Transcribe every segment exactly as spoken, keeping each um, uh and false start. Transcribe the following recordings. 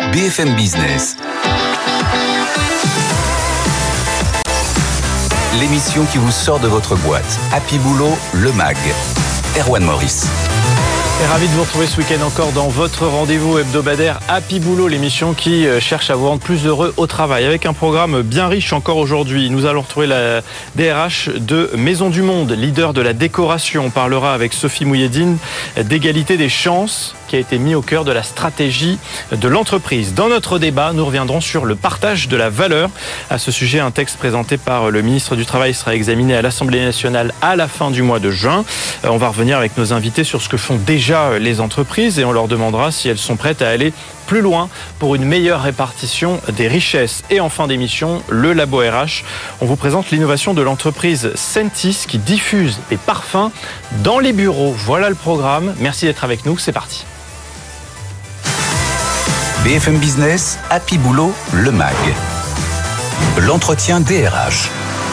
B F M Business. L'émission qui vous sort de votre boîte. Happy Boulot, le mag. Erwan Maurice. Et ravi de vous retrouver ce week-end encore dans votre rendez-vous hebdomadaire Happy Boulot, l'émission qui cherche à vous rendre plus heureux au travail. Avec un programme bien riche encore aujourd'hui. Nous allons retrouver la D R H de Maisons du Monde, leader de la décoration. On parlera avec Sophie Mouhiedine d'égalité des chances, qui a été mis au cœur de la stratégie de l'entreprise. Dans notre débat, nous reviendrons sur le partage de la valeur. À ce sujet, un texte présenté par le ministre du Travail sera examiné à l'Assemblée nationale à la fin du mois de juin. On va revenir avec nos invités sur ce que font déjà les entreprises et on leur demandera si elles sont prêtes à aller plus loin pour une meilleure répartition des richesses. Et en fin d'émission, le Labo R H. On vous présente l'innovation de l'entreprise Sentis qui diffuse des parfums dans les bureaux. Voilà le programme. Merci d'être avec nous. C'est parti. B F M Business, Happy Boulot, le mag. L'entretien D R H.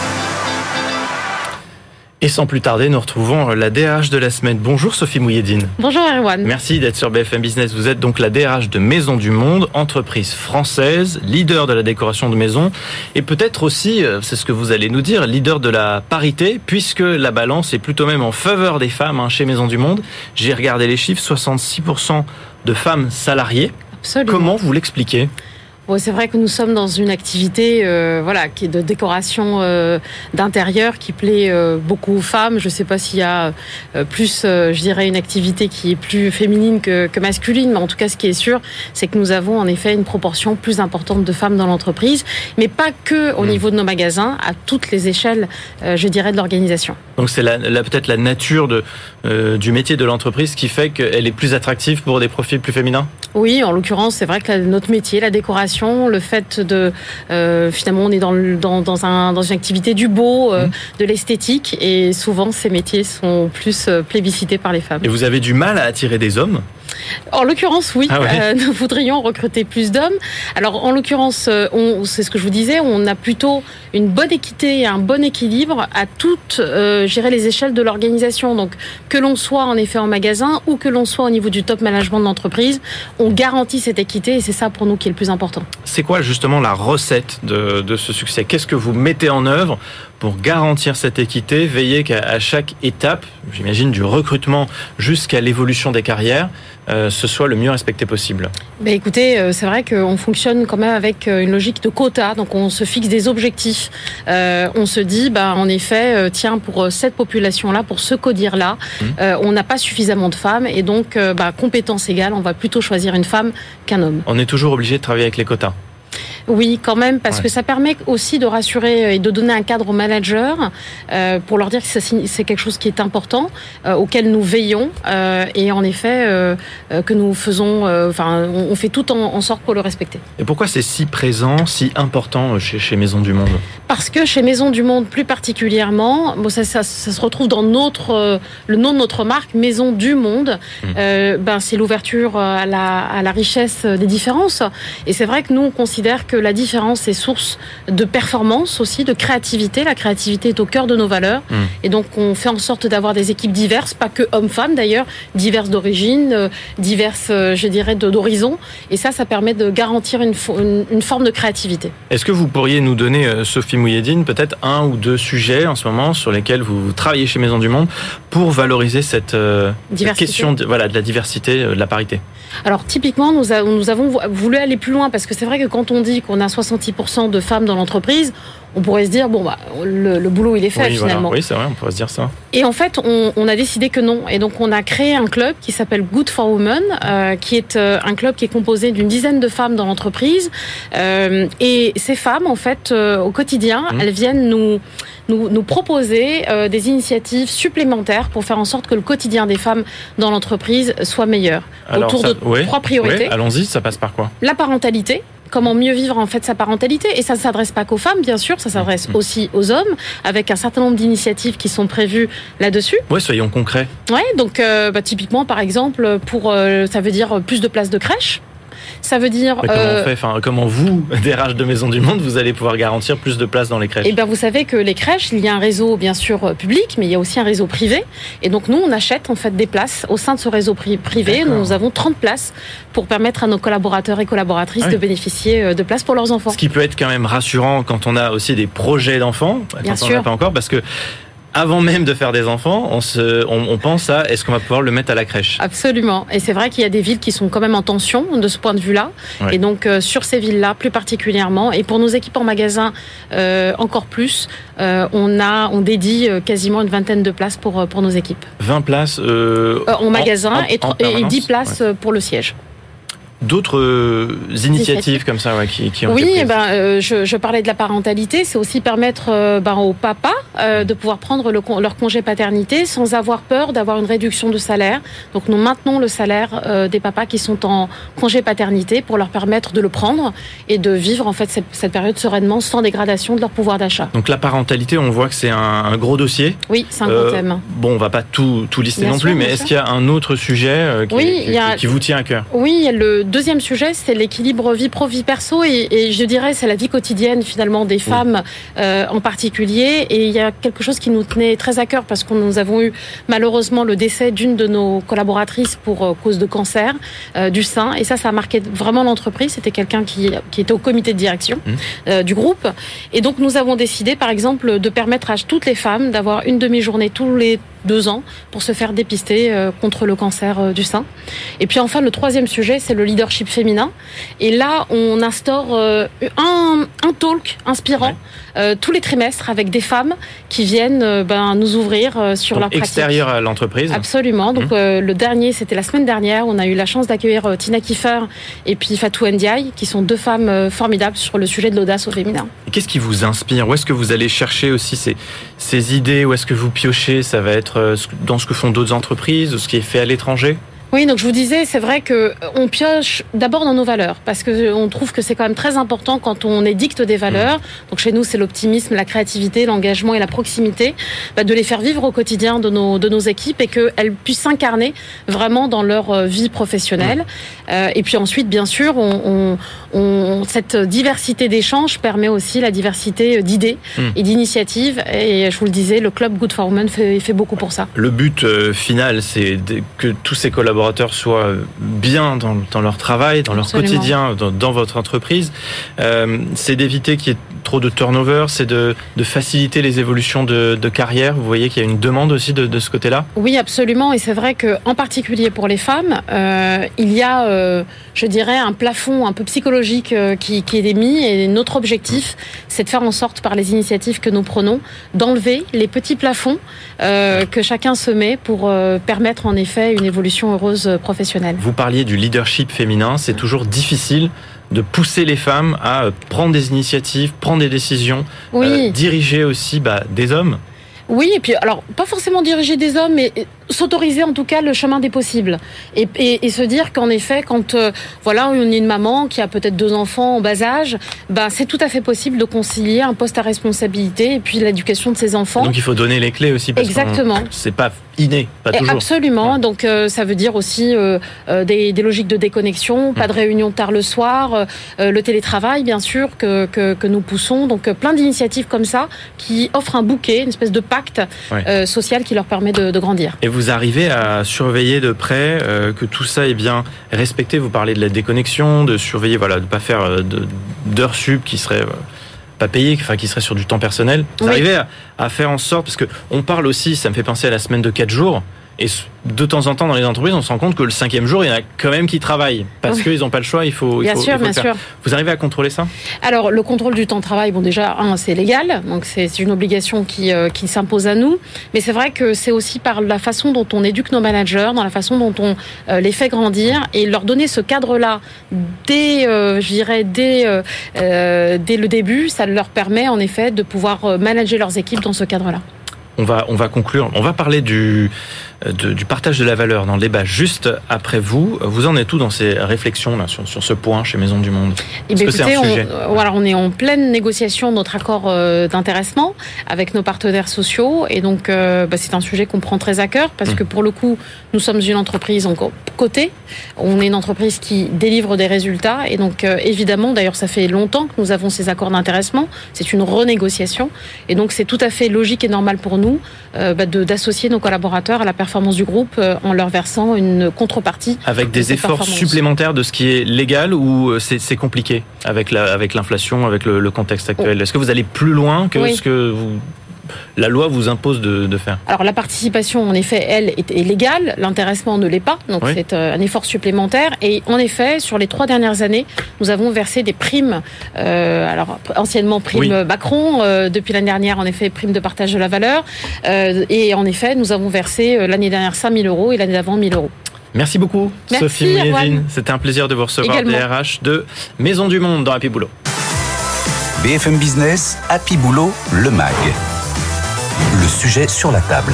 Et sans plus tarder, nous retrouvons la D R H de la semaine. Bonjour Sophie Mouhiedine. Bonjour Erwan. Merci d'être sur B F M Business. Vous êtes donc la D R H de Maisons du Monde, entreprise française, leader de la décoration de maisons et peut-être aussi, c'est ce que vous allez nous dire, leader de la parité puisque la balance est plutôt même en faveur des femmes hein, chez Maisons du Monde. J'ai regardé les chiffres, soixante-six pour cent de femmes salariées. Absolument. Comment vous l'expliquez ? Bon, c'est vrai que nous sommes dans une activité euh, voilà, qui est de décoration euh, d'intérieur qui plaît euh, beaucoup aux femmes. Je ne sais pas s'il y a euh, plus, euh, je dirais, une activité qui est plus féminine que, que masculine, mais en tout cas, ce qui est sûr, c'est que nous avons en effet une proportion plus importante de femmes dans l'entreprise, mais pas que au mmh. niveau de nos magasins, à toutes les échelles, euh, je dirais, de l'organisation. Donc c'est la, la, peut-être la nature de, euh, du métier de l'entreprise qui fait qu'elle est plus attractive pour des profils plus féminins ? Oui, en l'occurrence, c'est vrai que la, notre métier, la décoration, le fait de euh, finalement on est dans, le, dans, dans, un, dans une activité du beau, euh, mmh. de l'esthétique et souvent ces métiers sont plus euh, plébiscités par les femmes. Et vous avez du mal à attirer des hommes ? En l'occurrence, oui. Ah ouais. euh, nous voudrions recruter plus d'hommes. Alors, en l'occurrence, on, c'est ce que je vous disais, on a plutôt une bonne équité et un bon équilibre à toutes, euh, je dirais, les échelles de l'organisation. Donc, que l'on soit en effet en magasin ou que l'on soit au niveau du top management de l'entreprise, on garantit cette équité et c'est ça pour nous qui est le plus important. C'est quoi justement la recette de, de ce succès ? Qu'est-ce que vous mettez en œuvre pour garantir cette équité, veiller qu'à à chaque étape, j'imagine du recrutement jusqu'à l'évolution des carrières, euh, ce soit le mieux respecté possible ? Ben écoutez, euh, c'est vrai qu'on fonctionne quand même avec une logique de quota, donc on se fixe des objectifs. Euh, on se dit, bah, en effet, euh, tiens, pour cette population-là, pour ce codir-là, mmh. euh, on n'a pas suffisamment de femmes et donc, euh, bah, compétence égale, on va plutôt choisir une femme qu'un homme. On est toujours obligé de travailler avec les quotas ? Oui, quand même, parce ouais. que ça permet aussi de rassurer et de donner un cadre aux managers euh, pour leur dire que c'est quelque chose qui est important, euh, auquel nous veillons euh, et en effet euh, que nous faisons, euh, enfin, on fait tout en, en sorte pour le respecter. Et pourquoi c'est si présent, si important chez, chez Maisons du Monde ? Parce que chez Maisons du Monde, plus particulièrement, bon, ça, ça, ça se retrouve dans notre, euh, le nom de notre marque, Maisons du Monde. Mmh. Euh, ben, c'est l'ouverture à la, à la richesse des différences. Et c'est vrai que nous, on considère que la différence est source de performance aussi, de créativité. La créativité est au cœur de nos valeurs. Mmh. Et donc, on fait en sorte d'avoir des équipes diverses, pas que hommes-femmes d'ailleurs, diverses d'origine, diverses, je dirais, d'horizon. Et ça, ça permet de garantir une, une, une forme de créativité. Est-ce que vous pourriez nous donner, Sophie Mouhiedine, peut-être un ou deux sujets en ce moment sur lesquels vous travaillez chez Maisons du Monde pour valoriser cette, euh, cette question de, voilà, de la diversité, de la parité ? Alors, typiquement, nous, a, nous avons voulu aller plus loin parce que c'est vrai que quand on dit qu'on a soixante-dix pour cent de femmes dans l'entreprise, on pourrait se dire, bon, bah, le, le boulot, il est fait, oui, finalement. Voilà. Oui, c'est vrai, on pourrait se dire ça. Et en fait, on, on a décidé que non. Et donc, on a créé un club qui s'appelle Good for Women, euh, qui est euh, un club qui est composé d'une dizaine de femmes dans l'entreprise. Euh, et ces femmes, en fait, euh, au quotidien, mmh. elles viennent nous... Nous, nous proposer euh, des initiatives supplémentaires pour faire en sorte que le quotidien des femmes dans l'entreprise soit meilleur. Alors, autour ça, de ouais, trois priorités. Ouais, allons-y, ça passe par quoi ? La parentalité. Comment mieux vivre en fait sa parentalité, et ça ne s'adresse pas qu'aux femmes, bien sûr, ça s'adresse mmh. aussi aux hommes, avec un certain nombre d'initiatives qui sont prévues là-dessus. Oui, soyons concrets. Ouais, donc euh, bah, typiquement, par exemple, pour euh, ça veut dire plus de places de crèche. Ça veut dire... Comment euh, on fait, enfin, comment vous, D R H de Maisons du Monde, vous allez pouvoir garantir plus de places dans les crèches? Eh bien, vous savez que les crèches, il y a un réseau, bien sûr, public, mais il y a aussi un réseau privé. Et donc, nous, on achète, en fait, des places au sein de ce réseau privé. D'accord. Nous avons trente places pour permettre à nos collaborateurs et collaboratrices ah oui. de bénéficier de places pour leurs enfants. Ce qui peut être quand même rassurant quand on a aussi des projets d'enfants. Bien quand sûr. On n'a pas encore, parce que avant même de faire des enfants, on, se, on, on pense à est-ce qu'on va pouvoir le mettre à la crèche? Absolument. Et c'est vrai qu'il y a des villes qui sont quand même en tension de ce point de vue-là. Ouais. Et donc, euh, sur ces villes-là, plus particulièrement, et pour nos équipes en magasin, euh, encore plus, euh, on, a, on dédie euh, quasiment une vingtaine de places pour, pour nos équipes. vingt places euh, euh, en magasin en, en, et, en et dix places ouais. pour le siège. D'autres euh, initiatives comme ça ouais, qui, qui ont oui, été prises. Eh ben, euh, je, je parlais de la parentalité, c'est aussi permettre euh, ben, aux papas euh, de pouvoir prendre le, leur congé paternité sans avoir peur d'avoir une réduction de salaire. Donc nous maintenons le salaire euh, des papas qui sont en congé paternité pour leur permettre de le prendre et de vivre en fait cette, cette période sereinement sans dégradation de leur pouvoir d'achat. Donc la parentalité, on voit que c'est un, un gros dossier. Oui, c'est un euh, gros thème. Bon, on va pas tout, tout lister bien non sûr, plus, mais est-ce sûr. qu'il y a un autre sujet euh, qui, oui, qui, y a, qui, qui vous tient à cœur? Oui, il y a le deuxième sujet, c'est l'équilibre vie pro, vie perso, et, et je dirais c'est la vie quotidienne finalement des femmes oui. euh, en particulier. Et il y a quelque chose qui nous tenait très à cœur parce que nous avons eu malheureusement le décès d'une de nos collaboratrices pour euh, cause de cancer euh, du sein. Et ça, ça a marqué vraiment l'entreprise. C'était quelqu'un qui, qui était au comité de direction mmh. euh, du groupe. Et donc nous avons décidé, par exemple, de permettre à toutes les femmes d'avoir une demi-journée tous les deux ans pour se faire dépister euh, contre le cancer euh, du sein. Et puis enfin, le troisième sujet, c'est le leadership féminin. Et là, on instaure euh, un, un talk inspirant ouais. euh, tous les trimestres avec des femmes qui viennent euh, ben, nous ouvrir euh, sur donc leur pratique. Extérieur à l'entreprise. Absolument. Donc mmh. euh, le dernier, c'était la semaine dernière. On a eu la chance d'accueillir euh, Tina Kiefer et puis Fatou Ndiaye, qui sont deux femmes euh, formidables sur le sujet de l'audace au féminin. Et qu'est-ce qui vous inspire? Où est-ce que vous allez chercher aussi ces, ces idées? Où est-ce que vous piochez? Ça va être dans ce que font d'autres entreprises, ce qui est fait à l'étranger? Oui, donc je vous disais, c'est vrai que on pioche d'abord dans nos valeurs, parce que on trouve que c'est quand même très important quand on édicte des valeurs. Donc chez nous, c'est l'optimisme, la créativité, l'engagement et la proximité, bah, de les faire vivre au quotidien de nos de nos équipes et qu'elles puissent s'incarner vraiment dans leur vie professionnelle. Mmh. Euh, et puis ensuite, bien sûr, on, on, on cette diversité d'échanges permet aussi la diversité d'idées mmh. et d'initiatives. Et je vous le disais, le club Good for Women fait, fait beaucoup pour ça. Le but euh, final, c'est que tous ces collaborateurs soient bien dans, dans leur travail, dans leur Absolument. quotidien, dans, dans votre entreprise. Euh, c'est d'éviter qu'il y ait trop de turnover, c'est de, de faciliter les évolutions de, de carrière. Vous voyez qu'il y a une demande aussi de, de ce côté-là? Oui, absolument. Et c'est vrai qu'en particulier pour les femmes, euh, il y a, euh, je dirais, un plafond un peu psychologique euh, qui, qui est mis. Et notre objectif, c'est de faire en sorte, par les initiatives que nous prenons, d'enlever les petits plafonds euh, que chacun se met pour euh, permettre en effet une évolution heureuse professionnelle. Vous parliez du leadership féminin, c'est toujours difficile de pousser les femmes à prendre des initiatives, prendre des décisions, oui. euh, diriger aussi bah, des hommes. Oui, et puis alors pas forcément diriger des hommes, mais s'autoriser en tout cas le chemin des possibles et, et, et se dire qu'en effet, quand euh, voilà, on est une maman qui a peut-être deux enfants en bas âge, bah c'est tout à fait possible de concilier un poste à responsabilité et puis l'éducation de ses enfants. Donc il faut donner les clés aussi. Parce Exactement. Que c'est pas inné, pas et toujours. Absolument. Ouais. Donc euh, ça veut dire aussi euh, euh, des, des logiques de déconnexion, pas mmh. de réunion tard le soir, euh, le télétravail bien sûr que que, que nous poussons. Donc euh, plein d'initiatives comme ça qui offrent un bouquet, une espèce de pacte ouais. euh, social qui leur permet de, de grandir. Et vous arrivez à surveiller de près euh, que tout ça est bien respecté. Vous parlez de la déconnexion, de surveiller, voilà, de pas faire de, d'heures sup qui seraient euh, pas payées, enfin qui seraient sur du temps personnel. Vous oui. arrivez à, à faire en sorte, parce que on parle aussi, ça me fait penser à la semaine de quatre jours. Et de temps en temps, dans les entreprises, on se rend compte que le cinquième jour, il y en a quand même qui travaillent. Parce oui. qu'ils n'ont pas le choix, il faut, bien il faut, sûr, il faut bien le faire. sûr. Vous arrivez à contrôler ça? Alors, le contrôle du temps de travail, bon, déjà, un, c'est légal. Donc, c'est, c'est une obligation qui, euh, qui s'impose à nous. Mais c'est vrai que c'est aussi par la façon dont on éduque nos managers, dans la façon dont on euh, les fait grandir et leur donner ce cadre-là dès, euh, je dirais, dès, euh, dès le début. Ça leur permet, en effet, de pouvoir manager leurs équipes dans ce cadre-là. On va, on va conclure. On va parler du, de, du partage de la valeur dans le débat juste après vous. Vous en êtes où dans ces réflexions là, sur, sur ce point chez Maisons du Monde ? Est-ce que écoutez, c'est un sujet ? on, voilà, on est en pleine négociation de notre accord euh, d'intéressement avec nos partenaires sociaux et donc euh, bah, c'est un sujet qu'on prend très à cœur parce mmh. que pour le coup, nous sommes une entreprise en côté. On est une entreprise qui délivre des résultats et donc euh, évidemment, d'ailleurs ça fait longtemps que nous avons ces accords d'intéressement. C'est une renégociation et donc c'est tout à fait logique et normal pour nous euh, bah, de, d'associer nos collaborateurs à la performance du groupe euh, en leur versant une contrepartie. Avec des efforts supplémentaires de ce qui est légal ou c'est, c'est compliqué avec, la, avec l'inflation, avec le, le contexte actuel ? Est-ce que vous allez plus loin que oui. ce que vous... la loi vous impose de, de faire ? Alors la participation, en effet, elle, est, est légale. L'intéressement ne l'est pas. Donc oui. c'est un effort supplémentaire. Et en effet, sur les trois dernières années, nous avons versé des primes. Euh, alors anciennement primes oui. Macron. Euh, depuis l'année dernière, en effet, primes de partage de la valeur. Euh, et en effet, nous avons versé euh, l'année dernière cinq mille euros et l'année d'avant mille euros. Merci beaucoup, Merci, Sophie Mouledine. C'était un plaisir de vous recevoir, Également. D R H de Maisons du Monde dans Happy Boulot. B F M Business, Happy Boulot, le M A G. Le sujet sur la table.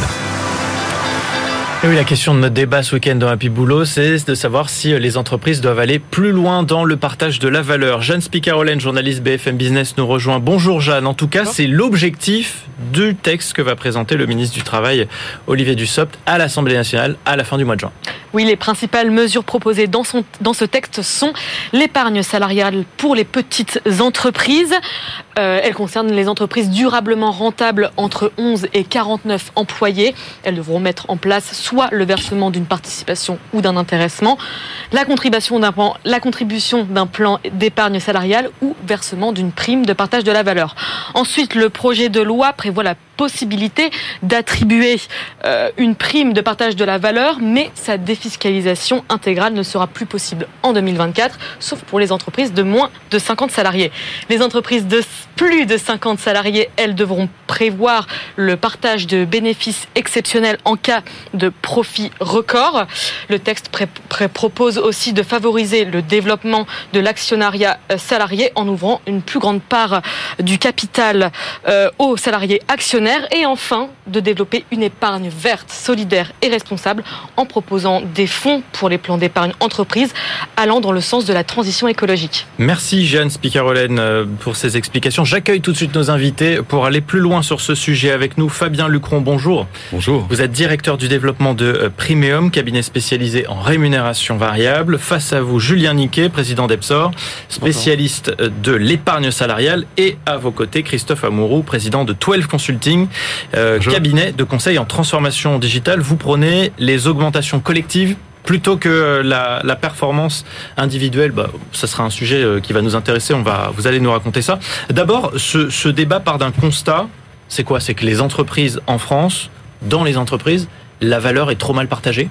Et oui, la question de notre débat ce week-end dans Happy Boulot, c'est de savoir si les entreprises doivent aller plus loin dans le partage de la valeur. Jeanne Spicarolène, journaliste B F M Business, nous rejoint. Bonjour Jeanne. En tout cas, c'est l'objectif du texte que va présenter le ministre du Travail, Olivier Dussopt, à l'Assemblée nationale à la fin du mois de juin. Oui, les principales mesures proposées dans, son, dans ce texte sont l'épargne salariale pour les petites entreprises. Euh, elles concernent les entreprises durablement rentables entre onze et quarante-neuf employés. Elles devront mettre en place soit le versement d'une participation ou d'un intéressement, la contribution d'un plan, la contribution d'un plan d'épargne salariale ou versement d'une prime de partage de la valeur. Ensuite, le projet de loi prévoit la possibilité d'attribuer euh, une prime de partage de la valeur, mais sa défiscalisation intégrale ne sera plus possible en deux mille vingt-quatre, sauf pour les entreprises de moins de cinquante salariés. Les entreprises de plus de cinquante salariés, elles devront prévoir le partage de bénéfices exceptionnels en cas de profit record. Le texte pré- pré- propose aussi de favoriser le développement de l'actionnariat salarié en ouvrant une plus grande part du capital euh, aux salariés actionnaires et enfin de développer une épargne verte, solidaire et responsable en proposant des fonds pour les plans d'épargne entreprise allant dans le sens de la transition écologique. Merci Jeanne Spicarolène pour ces explications. J'accueille tout de suite nos invités pour aller plus loin sur ce sujet avec nous. Fabien Lucron, bonjour. Bonjour. Vous êtes directeur du développement de Primeum, cabinet spécialisé en rémunération variable. Face à vous, Julien Niquet, président d'Epsor, spécialiste de l'épargne salariale, et à vos côtés, Christophe Amouroux, président de douze Consulting, euh, cabinet de conseil en transformation digitale. Vous prenez les augmentations collectives plutôt que la, la performance individuelle. Bah, ça sera un sujet qui va nous intéresser. On va, vous allez nous raconter ça. D'abord, ce, ce débat part d'un constat. C'est quoi ? C'est que les entreprises en France, dans les entreprises, la valeur est trop mal partagée.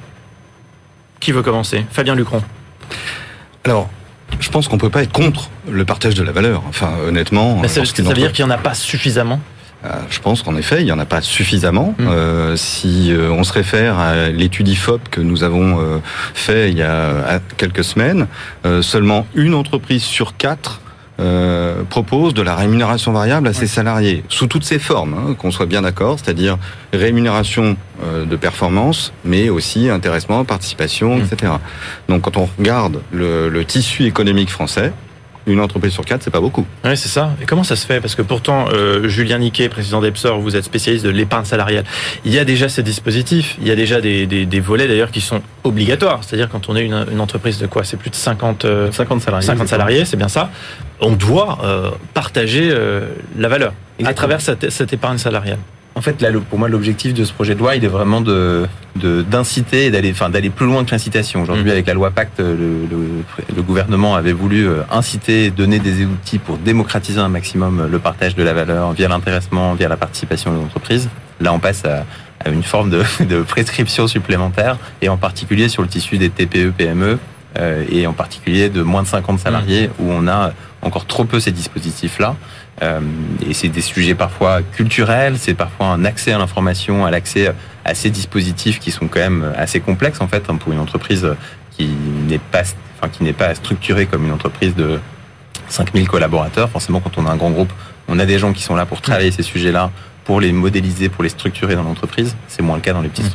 Qui veut commencer ? Fabien Lucron. Alors, je pense qu'on peut pas être contre le partage de la valeur. Enfin, honnêtement, bah, ça, ça veut dire qu'il y en a pas suffisamment. Je pense qu'en effet, il n'y en a pas suffisamment. Mmh. Euh, si euh, on se réfère à l'étude I F O P que nous avons euh, fait il y a quelques semaines, euh, seulement une entreprise sur quatre euh, propose de la rémunération variable à ses salariés, sous toutes ses formes, hein, qu'on soit bien d'accord, c'est-à-dire rémunération euh, de performance, mais aussi intéressement, participation, mmh. et cetera. Donc quand on regarde le, le tissu économique français, une entreprise sur quatre, c'est pas beaucoup. Oui, c'est ça. Et comment ça se fait ? Parce que pourtant, euh, Julien Niquet, président d'Epsor, vous êtes spécialiste de l'épargne salariale. Il y a déjà ces dispositifs. Il y a déjà des, des, des volets d'ailleurs qui sont obligatoires. C'est-à-dire quand on est une, une entreprise de quoi ? C'est plus de cinquante, euh, cinquante salariés. cinquante salariés, c'est bien ça. On doit euh, partager euh, la valeur Exactement. À travers cette, cette épargne salariale. En fait, là, pour moi, l'objectif de ce projet de loi, il est vraiment de, de d'inciter et d'aller, enfin, d'aller plus loin que l'incitation. Aujourd'hui, mmh. avec la loi Pacte, le, le, le gouvernement avait voulu inciter, donner des outils pour démocratiser un maximum le partage de la valeur via l'intéressement, via la participation des entreprises. Là, on passe à, à une forme de, de prescription supplémentaire, et en particulier sur le tissu des T P E P M E, euh, et en particulier de moins de cinquante salariés, mmh. où on a encore trop peu ces dispositifs-là. Euh, et c'est des sujets parfois culturels, c'est parfois un accès à l'information, à l'accès à ces dispositifs qui sont quand même assez complexes en fait, hein, pour une entreprise qui n'est pas, enfin, qui n'est pas structurée comme une entreprise de cinq mille collaborateurs. Forcément, quand on a un grand groupe, on a des gens qui sont là pour travailler ces sujets-là, pour les modéliser, pour les structurer dans l'entreprise. C'est moins le cas dans les petites structures.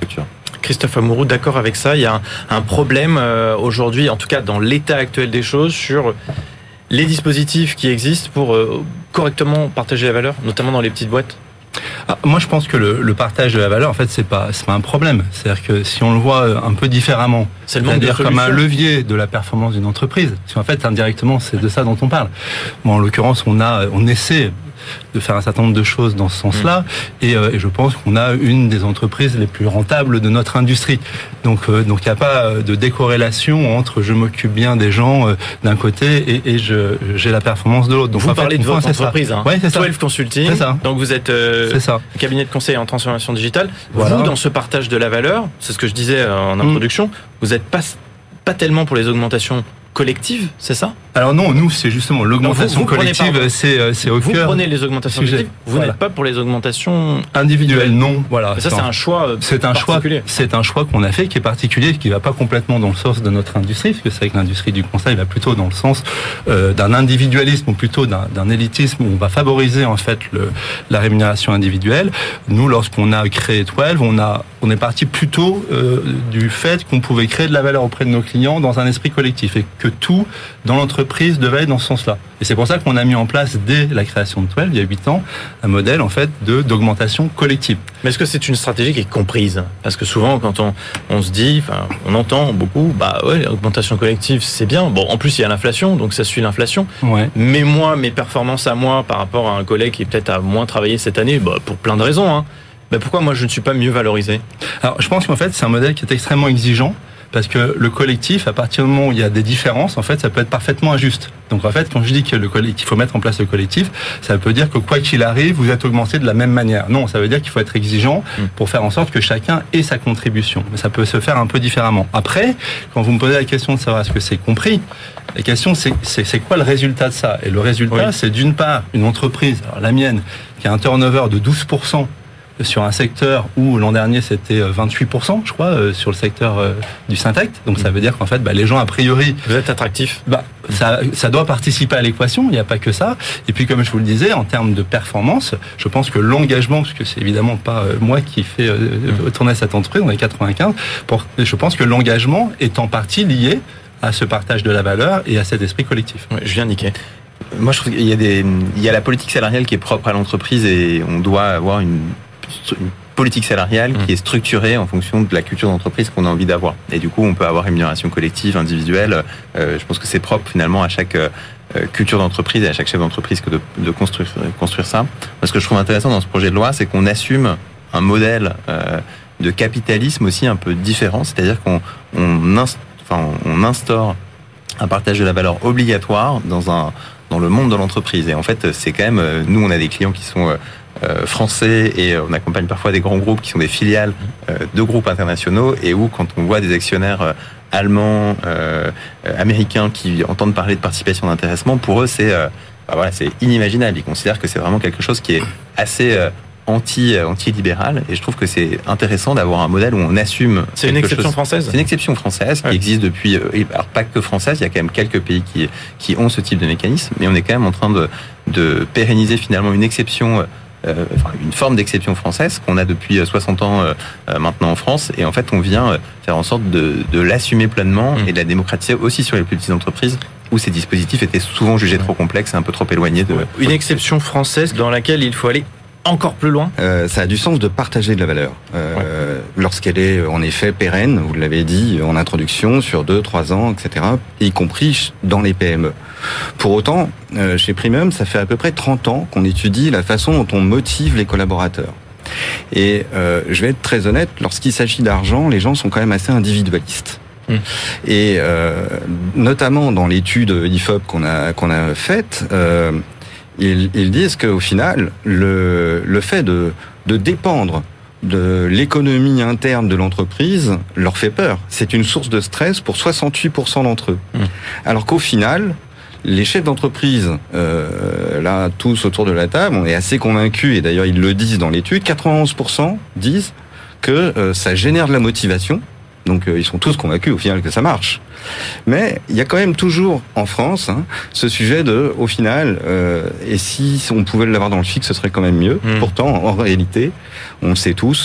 Christophe Amouroux, d'accord avec ça. Il y a un, un problème euh, aujourd'hui, en tout cas dans l'état actuel des choses, sur les dispositifs qui existent pour euh, correctement partager la valeur, notamment dans les petites boîtes. Ah, moi, je pense que le, le partage de la valeur, en fait, c'est pas, c'est pas un problème. C'est-à-dire que si on le voit un peu différemment, c'est le manque c'est-à-dire de comme un solutions. levier de la performance d'une entreprise. Parce qu'en fait, indirectement, c'est de ça dont on parle. Bon, en l'occurrence, on a, on essaie de faire un certain nombre de choses dans ce sens-là, mmh. et, euh, et je pense qu'on a une des entreprises les plus rentables de notre industrie. Donc, euh, donc, il n'y a pas de décorrélation entre je m'occupe bien des gens euh, d'un côté et, et je, j'ai la performance de l'autre. Donc, vous en fait, parlez de votre c'est entreprise, ça. hein. Ouais, c'est ça. douze Consulting. C'est ça. Donc, vous êtes euh, c'est ça. cabinet de conseil en transformation digitale. Voilà. Vous, dans ce partage de la valeur, c'est ce que je disais en introduction, mmh. vous n'êtes pas pas tellement pour les augmentations collectives, c'est ça ? Alors non, nous, c'est justement l'augmentation vous, vous collective, prenez, c'est, c'est au vous cœur. Vous prenez les augmentations sujet. collectives, vous voilà. n'êtes pas pour les augmentations individuelles, non. Voilà. Mais ça, c'est un choix c'est un choix, c'est un choix qu'on a fait qui est particulier, qui va pas complètement dans le sens de notre industrie, parce que c'est vrai que l'industrie du conseil va plutôt dans le sens euh, d'un individualisme ou plutôt d'un, d'un élitisme où on va favoriser en fait le, la rémunération individuelle. Nous, lorsqu'on a créé douze, on a, on est parti plutôt euh, du fait qu'on pouvait créer de la valeur auprès de nos clients dans un esprit collectif et que tout dans l'entreprise devait être dans ce sens-là. Et c'est pour ça qu'on a mis en place dès la création de douze, il y a huit ans, un modèle en fait de d'augmentation collective. Mais est-ce que c'est une stratégie qui est comprise ? Parce que souvent, quand on on se dit, enfin, on entend beaucoup, bah ouais, l'augmentation collective, c'est bien. Bon, en plus il y a l'inflation, donc ça suit l'inflation. Ouais. Mais moi, mes performances à moi par rapport à un collègue qui peut-être a moins travaillé cette année, bah pour plein de raisons. Hein. Bah pourquoi moi je ne suis pas mieux valorisé ? Alors, je pense qu'en fait, c'est un modèle qui est extrêmement exigeant. Parce que le collectif, à partir du moment où il y a des différences, en fait, ça peut être parfaitement injuste. Donc, en fait, quand je dis que le collectif, qu'il faut mettre en place le collectif, ça peut dire que quoi qu'il arrive, vous êtes augmenté de la même manière. Non, ça veut dire qu'il faut être exigeant pour faire en sorte que chacun ait sa contribution. Mais ça peut se faire un peu différemment. Après, quand vous me posez la question de savoir est-ce que c'est compris, la question c'est, c'est, c'est quoi le résultat de ça ? Et le résultat, oui. c'est d'une part une entreprise, alors la mienne, qui a un turnover de douze pour cent sur un secteur où l'an dernier c'était vingt-huit pour cent, je crois, euh, sur le secteur euh, du Syntec. Donc ça veut dire qu'en fait, bah, les gens a priori, vous êtes attractif. Bah, ça, ça doit participer à l'équation. Il n'y a pas que ça. Et puis, comme je vous le disais, en termes de performance, je pense que l'engagement, parce que c'est évidemment pas euh, moi qui fais euh, tourner cette entreprise, on est quatre-vingt-quinze. Pour, je pense que l'engagement est en partie lié à ce partage de la valeur et à cet esprit collectif. Ouais, je viens niquer. Moi, je trouve qu'il y a des, il y a la politique salariale qui est propre à l'entreprise et on doit avoir une une politique salariale qui est structurée en fonction de la culture d'entreprise qu'on a envie d'avoir. Et du coup, on peut avoir rémunération collective, individuelle. Euh, je pense que c'est propre finalement à chaque euh, culture d'entreprise et à chaque chef d'entreprise que de, de construire, construire ça. Ce que je trouve intéressant dans ce projet de loi, c'est qu'on assume un modèle euh, de capitalisme aussi un peu différent. C'est-à-dire qu'on on inst, enfin, on instaure un partage de la valeur obligatoire dans, un, dans le monde de l'entreprise. Et en fait, c'est quand même... Nous, on a des clients qui sont... Euh, Euh, français et on accompagne parfois des grands groupes qui sont des filiales euh, de groupes internationaux et où quand on voit des actionnaires euh, allemands, euh, euh, américains qui entendent parler de participation d'intéressement, pour eux c'est euh, bah voilà, c'est inimaginable. Ils considèrent que c'est vraiment quelque chose qui est assez euh, anti euh, anti-libéral et je trouve que c'est intéressant d'avoir un modèle où on assume. C'est une exception chose. française. C'est une exception française qui ouais. existe depuis. Euh, alors pas que française, il y a quand même quelques pays qui qui ont ce type de mécanisme, mais on est quand même en train de de pérenniser finalement une exception. Euh, Euh, enfin, une forme d'exception française qu'on a depuis soixante ans euh, maintenant en France et en fait on vient euh, faire en sorte de, de l'assumer pleinement mmh. et de la démocratiser aussi sur les plus petites entreprises où ces dispositifs étaient souvent jugés trop complexes et un peu trop éloignés de... Une exception française dans laquelle il faut aller encore plus loin. Euh, ça a du sens de partager de la valeur euh, ouais. lorsqu'elle est en effet pérenne, vous l'avez dit en introduction, sur deux, trois ans, et cetera, y compris dans les P M E. Pour autant, euh, chez Primum, ça fait à peu près trente ans qu'on étudie la façon dont on motive les collaborateurs. Et euh, je vais être très honnête, lorsqu'il s'agit d'argent, les gens sont quand même assez individualistes. Mmh. Et euh, notamment dans l'étude I F O P qu'on a qu'on a faite, euh, ils, ils disent qu'au final, le le fait de de dépendre de l'économie interne de l'entreprise leur fait peur. C'est une source de stress pour soixante-huit pour cent d'entre eux. Mmh. Alors qu'au final, les chefs d'entreprise, euh, là, tous autour de la table, on est assez convaincus, et d'ailleurs ils le disent dans l'étude, quatre-vingt-onze pour cent disent que euh, ça génère de la motivation. Donc euh, ils sont tous convaincus au final que ça marche. Mais il y a quand même toujours en France hein, ce sujet de, au final, euh, et si on pouvait l'avoir dans le fixe, ce serait quand même mieux. Mmh. Pourtant, en réalité, on le sait tous,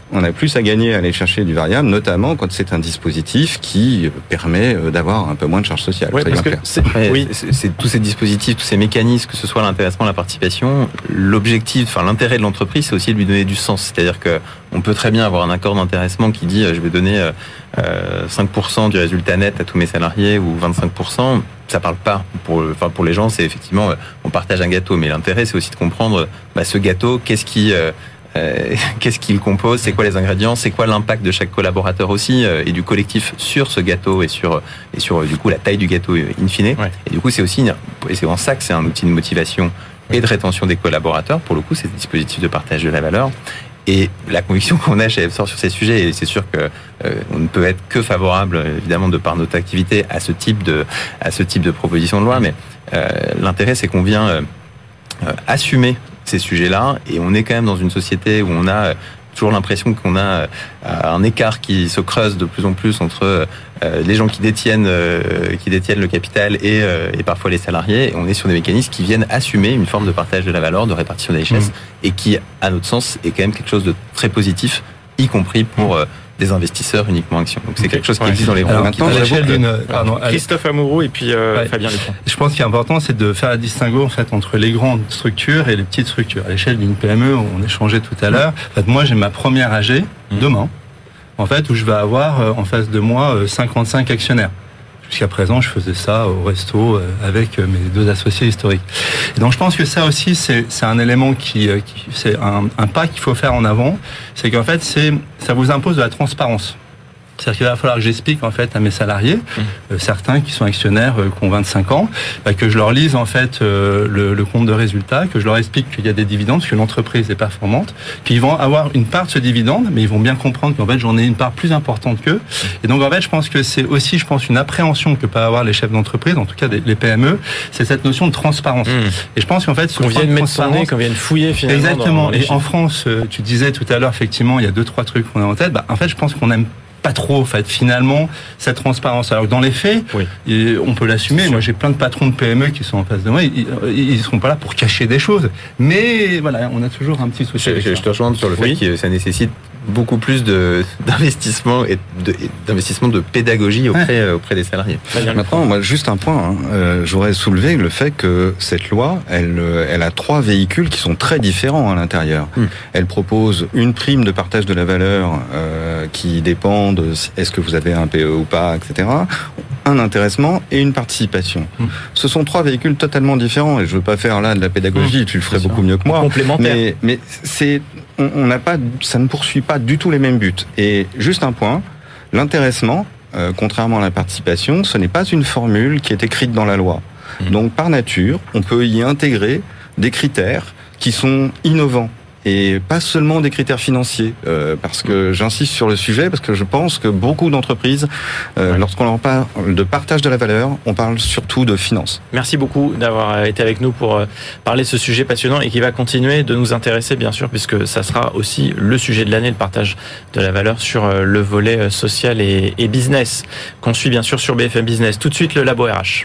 on a plus à gagner à aller chercher du variable, notamment quand c'est un dispositif qui permet d'avoir un peu moins de charges sociales. Ouais, parce que c'est, oui. c'est, c'est, tous ces dispositifs, tous ces mécanismes, que ce soit l'intéressement, la participation, l'objectif, enfin l'intérêt de l'entreprise, c'est aussi de lui donner du sens. C'est-à-dire que on peut très bien avoir un accord d'intéressement qui dit euh, je vais donner euh, cinq pour cent du résultat net à tous mes salariés ou vingt-cinq pour cent. Ça parle pas pour, enfin pour les gens. C'est effectivement, euh, on partage un gâteau, mais l'intérêt c'est aussi de comprendre bah, ce gâteau, qu'est-ce qui euh, Euh, qu'est-ce qu'il compose, c'est quoi les ingrédients, c'est quoi l'impact de chaque collaborateur aussi euh, et du collectif sur ce gâteau et sur et sur du coup la taille du gâteau in fine. Ouais. Et du coup c'est aussi et c'est en ça que c'est un outil de motivation et de rétention des collaborateurs. Pour le coup, c'est des dispositifs de partage de la valeur. Et la conviction qu'on a chez Evsor sur ces sujets, et c'est sûr que euh, on ne peut être que favorable, évidemment, de par notre activité à ce type de à ce type de proposition de loi. Mais euh, l'intérêt, c'est qu'on vient euh, euh, assumer ces sujets-là, et on est quand même dans une société où on a toujours l'impression qu'on a un écart qui se creuse de plus en plus entre les gens qui détiennent qui détiennent le capital et, et parfois les salariés. Et on est sur des mécanismes qui viennent assumer une forme de partage de la valeur, de répartition des richesses, mmh. et qui, à notre sens, est quand même quelque chose de très positif, y compris pour mmh. des investisseurs uniquement actions. Donc c'est quelque chose qui ouais. existe dans les grands. Maintenant, à l'échelle d'une, pardon, Christophe Amouroux et puis euh, ouais. Fabien Lecomte. Je pense qu'il est important, c'est de faire la distinguo en fait entre les grandes structures et les petites structures. À l'échelle d'une P M E, on échangeait tout à l'heure. En fait, moi, j'ai ma première A G demain, en fait, où je vais avoir en face de moi cinquante-cinq actionnaires. Jusqu'à présent, je faisais ça au resto avec mes deux associés historiques. Et donc, je pense que ça aussi, c'est, c'est un élément qui, qui c'est un, un pas qu'il faut faire en avant. C'est qu'en fait, c'est, ça vous impose de la transparence. C'est-à-dire qu'il va falloir que j'explique en fait à mes salariés, mmh. euh, certains qui sont actionnaires, euh, qui ont vingt-cinq ans, bah, que je leur lise en fait euh, le, le compte de résultat, que je leur explique qu'il y a des dividendes, parce que l'entreprise est performante, qu'ils vont avoir une part de ce dividende, mais ils vont bien comprendre qu'en fait j'en ai une part plus importante qu'eux. Et donc en fait, je pense que c'est aussi, je pense, une appréhension que peuvent avoir les chefs d'entreprise, en tout cas les P M E, c'est cette notion de transparence. Mmh. Et je pense qu'en fait, ce qu'on vient de mettre son nez, qu'on vient de fouiller finalement. Exactement. Dans, dans et en France, tu disais tout à l'heure, effectivement, il y a deux trois trucs qu'on a en tête. Bah, en fait, je pense qu'on aime pas trop, en fait, finalement, cette transparence. Alors que dans les faits, oui. on peut l'assumer. Moi, j'ai plein de patrons de P M E qui sont en face de moi. Ils, ils seront pas là pour cacher des choses. Mais voilà, on a toujours un petit souci. Je, je, je te rejoins sur le fait oui. que ça nécessite beaucoup plus de, d'investissement et de, d'investissement de pédagogie auprès, ouais. auprès des salariés. Maintenant, moi, juste un point. Hein. Euh, j'aurais soulevé le fait que cette loi, elle, elle a trois véhicules qui sont très différents à l'intérieur. Hum. Elle propose une prime de partage de la valeur euh, qui dépend de est-ce que vous avez un P E ou pas, et cetera. Un intéressement et une participation. Hum. Ce sont trois véhicules totalement différents. Et je veux pas faire là de la pédagogie. Hum. Tu le ferais beaucoup mieux que moi. Complémentaire. Mais, mais c'est on n'a pas, ça ne poursuit pas du tout les mêmes buts. Et juste un point, l'intéressement, euh, contrairement à la participation, ce n'est pas une formule qui est écrite dans la loi. Mmh. Donc par nature, on peut y intégrer des critères qui sont innovants. Et pas seulement des critères financiers, euh, parce que j'insiste sur le sujet, parce que je pense que beaucoup d'entreprises, euh, lorsqu'on leur parle de partage de la valeur, on parle surtout de finance. Merci beaucoup d'avoir été avec nous pour parler de ce sujet passionnant et qui va continuer de nous intéresser, bien sûr, puisque ça sera aussi le sujet de l'année, le partage de la valeur sur le volet social et, et business, qu'on suit bien sûr sur B F M Business. Tout de suite, le Labo R H.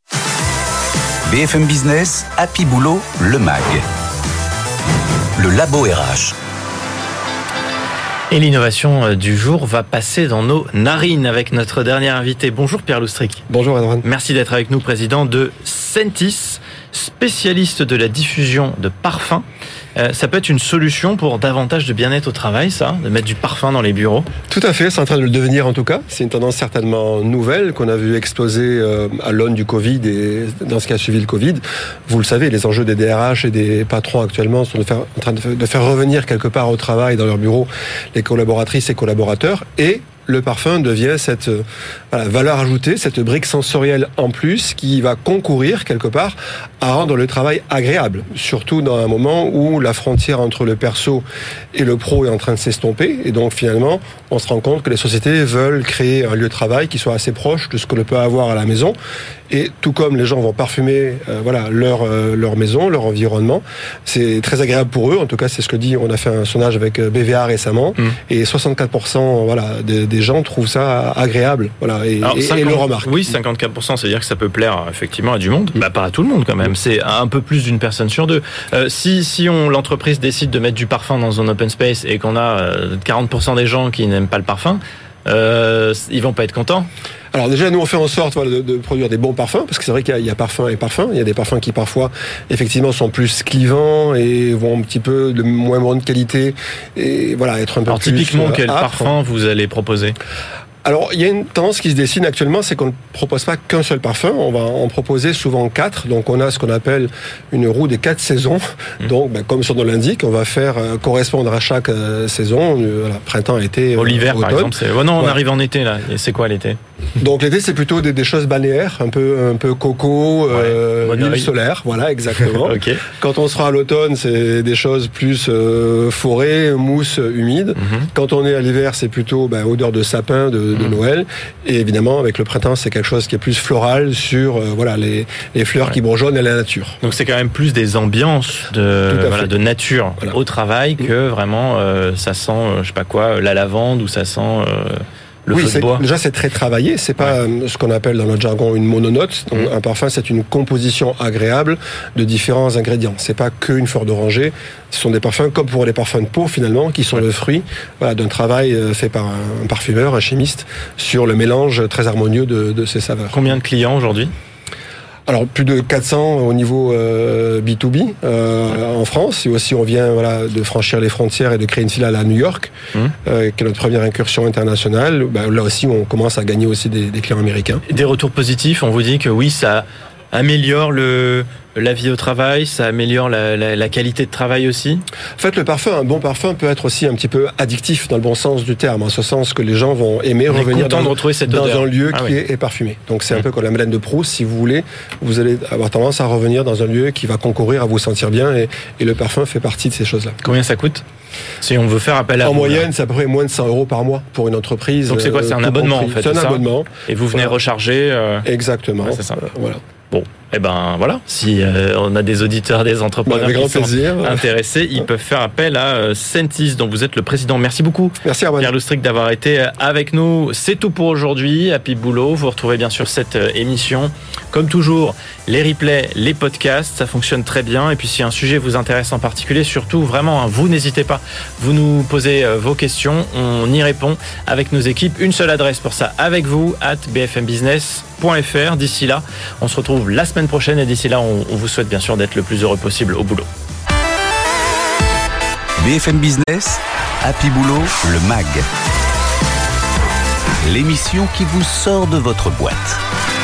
B F M Business, Happy Boulot, le M A G. Le Labo R H. Et l'innovation du jour va passer dans nos narines avec notre dernier invité. Bonjour Pierre Loustric. Bonjour Adrien. Merci d'être avec nous, président de Sentis, spécialiste de la diffusion de parfums. Euh, ça peut être une solution pour davantage de bien-être au travail, ça, de mettre du parfum dans les bureaux? Tout à fait, c'est en train de le devenir en tout cas. C'est une tendance certainement nouvelle qu'on a vu exploser euh, à l'aune du Covid et dans ce qui a suivi le Covid. Vous le savez, les enjeux des D R H et des patrons actuellement sont de faire, en train de faire, de faire revenir quelque part au travail, dans leur bureau, les collaboratrices et collaborateurs, et le parfum devient cette voilà, valeur ajoutée, cette brique sensorielle en plus qui va concourir quelque part à rendre le travail agréable. Surtout dans un moment où la frontière entre le perso et le pro est en train de s'estomper. Et donc finalement, on se rend compte que les sociétés veulent créer un lieu de travail qui soit assez proche de ce que l'on peut avoir à la maison. Et tout comme les gens vont parfumer euh, voilà, leur, euh, leur maison, leur environnement, c'est très agréable pour eux. En tout cas, c'est ce que dit, on a fait un sondage avec B V A récemment. Mmh. Et soixante-quatre pour cent voilà, des, des des gens trouvent ça agréable, voilà, et, Alors, et, cinquante, et le remarquent. Oui, cinquante-quatre pour cent, c'est-à-dire que ça peut plaire effectivement à du monde, bah pas à tout le monde quand même. C'est un peu plus d'une personne sur deux. Euh, si si on l'entreprise décide de mettre du parfum dans un open space et qu'on a euh, quarante pour cent des gens qui n'aiment pas le parfum, euh, ils vont pas être contents. Alors déjà, nous, on fait en sorte voilà, de, de produire des bons parfums, parce que c'est vrai qu'il y a, il y a parfum et parfum. Il y a des parfums qui, parfois, effectivement, sont plus clivants et vont un petit peu de moins bonne qualité et voilà, être un peu Alors, plus typiquement, euh, quel âpre. parfum vous allez proposer ? Alors, il y a une tendance qui se dessine actuellement, c'est qu'on ne propose pas qu'un seul parfum, on va en proposer souvent quatre. Donc, on a ce qu'on appelle une roue des quatre saisons. Mmh. Donc, ben, comme son nom l'indique, on va faire euh, correspondre à chaque euh, saison, euh, voilà, printemps, été, euh, l'hiver, automne. par exemple. C'est... Oh non, on ouais. arrive en été là. Et c'est quoi l'été ? Donc l'été, c'est plutôt des, des choses balnéaires, un peu un peu coco, ouais, euh, l'huile solaire, voilà, exactement. Okay. Quand on sera à l'automne, c'est des choses plus euh, forêt, mousse, humide. Mm-hmm. Quand on est à l'hiver, c'est plutôt ben, odeur de sapin, de, de mm-hmm. Noël. Et évidemment, avec le printemps, c'est quelque chose qui est plus floral sur euh, voilà les, les fleurs ouais. qui bourgeonnent à la nature. Donc c'est quand même plus des ambiances de voilà, de nature voilà. au travail que vraiment euh, ça sent, euh, je sais pas quoi, la lavande ou ça sent. Euh, Le oui, feu de bois. déjà c'est très travaillé, c'est pas ouais. ce qu'on appelle dans notre jargon une mononote. Donc, mmh. Un parfum, c'est une composition agréable de différents ingrédients. C'est pas qu'une fleur d'oranger. Ce sont des parfums comme pour les parfums de peau finalement, qui sont ouais. le fruit voilà, d'un travail fait par un parfumeur, un chimiste, sur le mélange très harmonieux de, de ces saveurs. Combien de clients aujourd'hui ? Alors plus de quatre cents au niveau euh, B deux B euh, en France, et aussi on vient voilà de franchir les frontières et de créer une filiale à New York, mmh. euh, qui est notre première incursion internationale. Ben, là aussi on commence à gagner aussi des, des clients américains. Des retours positifs, on vous dit que oui, ça améliore le la vie au travail, ça améliore la, la, la qualité de travail aussi. En fait, le parfum, un bon parfum peut être aussi un petit peu addictif dans le bon sens du terme, en ce sens que les gens vont aimer on revenir dans, de retrouver cette dans odeur. un lieu ah qui oui. est, est parfumé. Donc c'est mmh. un peu comme la Madeleine de Proust, si vous voulez, vous allez avoir tendance à revenir dans un lieu qui va concourir à vous sentir bien, et, et le parfum fait partie de ces choses-là. Combien ça coûte ? Si on veut faire appel à en vous, moyenne, là. c'est à peu près moins de cent euros par mois pour une entreprise. Donc c'est quoi ? C'est un abonnement en fait. C'est un c'est abonnement. Et vous venez voilà. recharger. Euh... Exactement. Ouais, c'est ça. Euh, voilà. Bon, eh ben voilà, si euh, on a des auditeurs, des entrepreneurs bah, qui sont plaisir. intéressés, ils ouais. peuvent faire appel à euh, Sentis, dont vous êtes le président. Merci beaucoup, Merci Pierre Loustric, d'avoir été avec nous. C'est tout pour aujourd'hui. Happy Boulot, vous retrouvez bien sûr cette euh, émission. Comme toujours, les replays, les podcasts, ça fonctionne très bien. Et puis si un sujet vous intéresse en particulier, surtout vraiment, hein, vous n'hésitez pas, vous nous posez euh, vos questions, on y répond avec nos équipes. Une seule adresse pour ça, avec vous, at b f m business point f r. D'ici là, on se retrouve la semaine prochaine et d'ici là, on, on vous souhaite bien sûr d'être le plus heureux possible au boulot. B F M Business, Happy Boulot, le M A G. L'émission qui vous sort de votre boîte.